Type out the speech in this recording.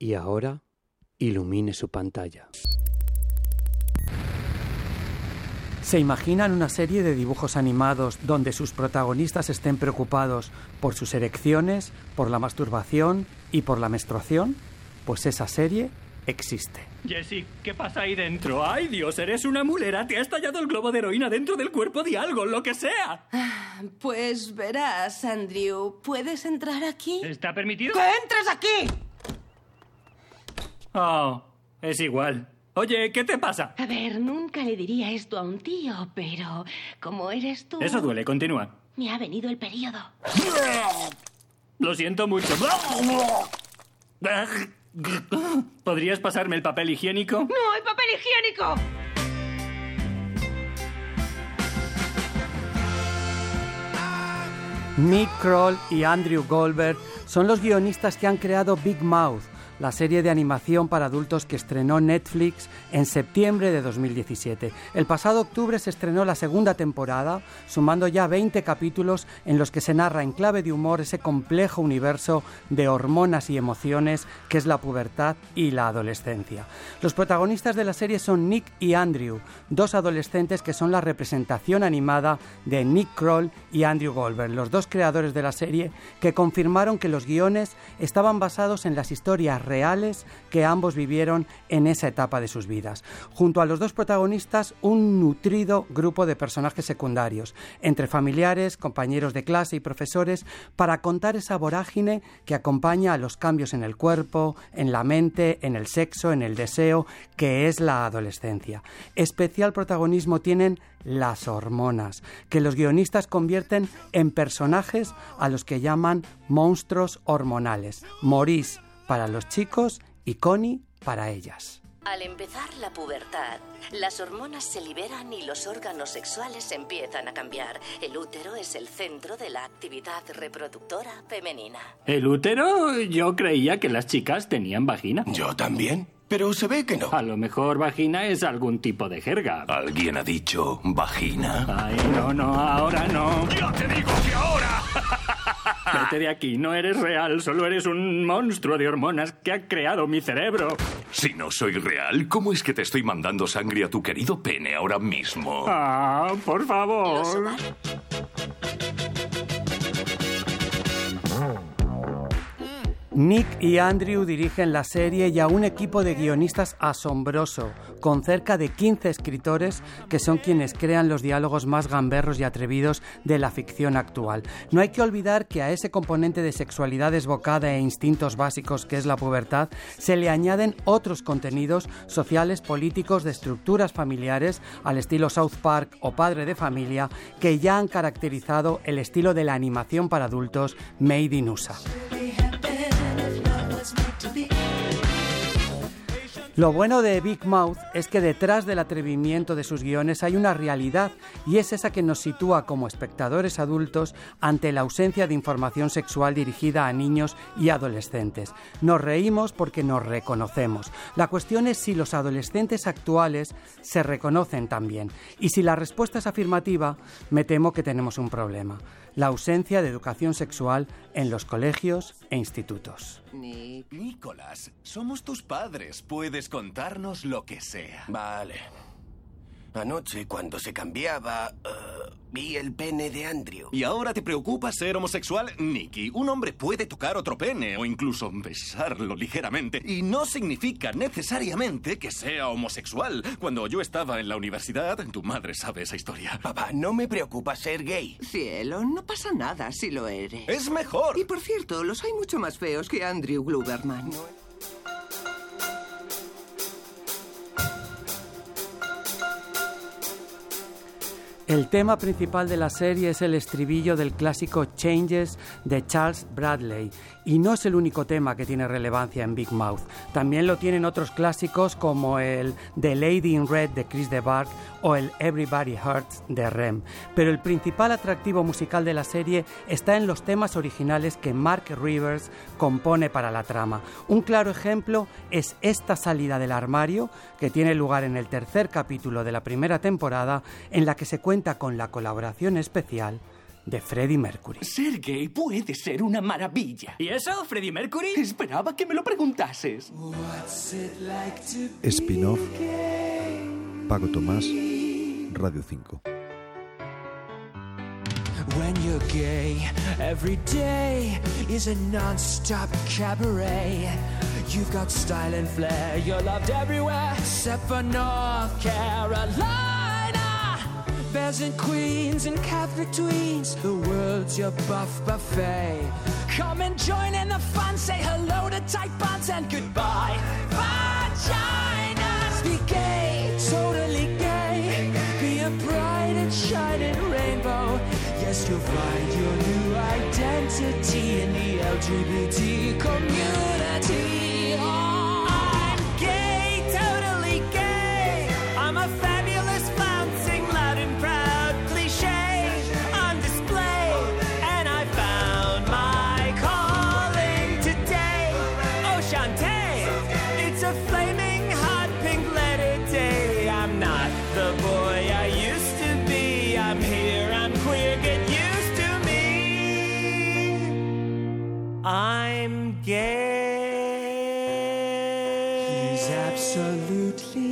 y ahora ilumine su pantalla. ¿Se imaginan una serie de dibujos animados donde sus protagonistas estén preocupados por sus erecciones, por la masturbación y por la menstruación? Pues esa serie existe. Jessie, ¿qué pasa ahí dentro? ¡Ay, Dios, eres una mulera! Te ha estallado el globo de heroína dentro del cuerpo de algo, lo que sea. Pues verás, Andrew, ¿puedes entrar aquí? ¿Está permitido? ¡Que entres aquí! Oh, es igual. Oye, ¿qué te pasa? A ver, nunca le diría esto a un tío, pero como eres tú... Eso duele, continúa. Me ha venido el periodo. Lo siento mucho. ¿Podrías pasarme el papel higiénico? ¡No hay papel higiénico! Nick Kroll y Andrew Goldberg son los guionistas que han creado Big Mouth, la serie de animación para adultos que estrenó Netflix en septiembre de 2017. El pasado octubre se estrenó la segunda temporada, sumando ya 20 capítulos en los que se narra en clave de humor ese complejo universo de hormonas y emociones que es la pubertad y la adolescencia. Los protagonistas de la serie son Nick y Andrew, dos adolescentes que son la representación animada de Nick Kroll y Andrew Goldberg, los dos creadores de la serie que confirmaron que los guiones estaban basados en las historias reales que ambos vivieron en esa etapa de sus vidas. Junto a los dos protagonistas, un nutrido grupo de personajes secundarios, entre familiares, compañeros de clase y profesores, para contar esa vorágine que acompaña a los cambios en el cuerpo, en la mente, en el sexo, en el deseo, que es la adolescencia. Especial protagonismo tienen las hormonas, que los guionistas convierten en personajes a los que llaman monstruos hormonales. Maurice para los chicos y Connie para ellas. Al empezar la pubertad, las hormonas se liberan y los órganos sexuales empiezan a cambiar. El útero es el centro de la actividad reproductora femenina. ¿El útero? Yo creía que las chicas tenían vagina. Yo también, pero se ve que no. A lo mejor vagina es algún tipo de jerga. ¿Alguien ha dicho vagina? Ay, no, ahora no. ¡Yo te digo que ahora! Vete de aquí, no eres real, solo eres un monstruo de hormonas que ha creado mi cerebro. Si no soy real, ¿cómo es que te estoy mandando sangre a tu querido pene ahora mismo? Ah, por favor. Nick y Andrew dirigen la serie y a un equipo de guionistas asombroso, con cerca de 15 escritores que son quienes crean los diálogos más gamberros y atrevidos de la ficción actual. No hay que olvidar que a ese componente de sexualidad desbocada e instintos básicos que es la pubertad, se le añaden otros contenidos sociales, políticos, de estructuras familiares, al estilo South Park o Padre de Familia, que ya han caracterizado el estilo de la animación para adultos Made in USA. Lo bueno de Big Mouth es que detrás del atrevimiento de sus guiones hay una realidad, y es esa que nos sitúa como espectadores adultos ante la ausencia de información sexual dirigida a niños y adolescentes. Nos reímos porque nos reconocemos. La cuestión es si los adolescentes actuales se reconocen también. Y si la respuesta es afirmativa, me temo que tenemos un problema: la ausencia de educación sexual en los colegios e institutos. Nicholas, somos tus padres. Puedes contarnos lo que sea. Vale. Anoche, cuando se cambiaba, vi el pene de Andrew. ¿Y ahora te preocupa ser homosexual? Nicky, un hombre puede tocar otro pene o incluso besarlo ligeramente. Y no significa necesariamente que sea homosexual. Cuando yo estaba en la universidad, tu madre sabe esa historia. Papá, no me preocupa ser gay. Cielo, no pasa nada si lo eres. ¡Es mejor! Y por cierto, los hay mucho más feos que Andrew Gluberman. El tema principal de la serie es el estribillo del clásico Changes de Charles Bradley, y no es el único tema que tiene relevancia en Big Mouth. También lo tienen otros clásicos como el The Lady in Red de Chris DeBark o el Everybody Hurts de Rem. Pero el principal atractivo musical de la serie está en los temas originales que Mark Rivers compone para la trama. Un claro ejemplo es esta salida del armario, que tiene lugar en el tercer capítulo de la primera temporada, en la que se cuenta con la colaboración especial de Freddie Mercury. Ser gay puede ser una maravilla. ¿Y eso, Freddie Mercury? Esperaba que me lo preguntases. Spin-off, Paco Tomás, Radio 5. When you're gay, every day is a non-stop cabaret. You've got style and flair, you're loved everywhere except for North Carolina. Bears and queens and Catholic tweens, the world's your buff buffet. Come and join in the fun, say hello to tight buns and goodbye vaginas. Be gay, totally gay, be a bright and shining rainbow. Yes, you'll find your new identity in the LGBT community. Oh, I'm gay, totally gay. I'm a fabulous flouncing, loud and proud cliche on display. And I found my calling today. Oh, Shantae, it's a flaming hot pink letter day. I'm not the boy I used to be. I'm here, I'm queer, get used to me. I'm gay. He's absolutely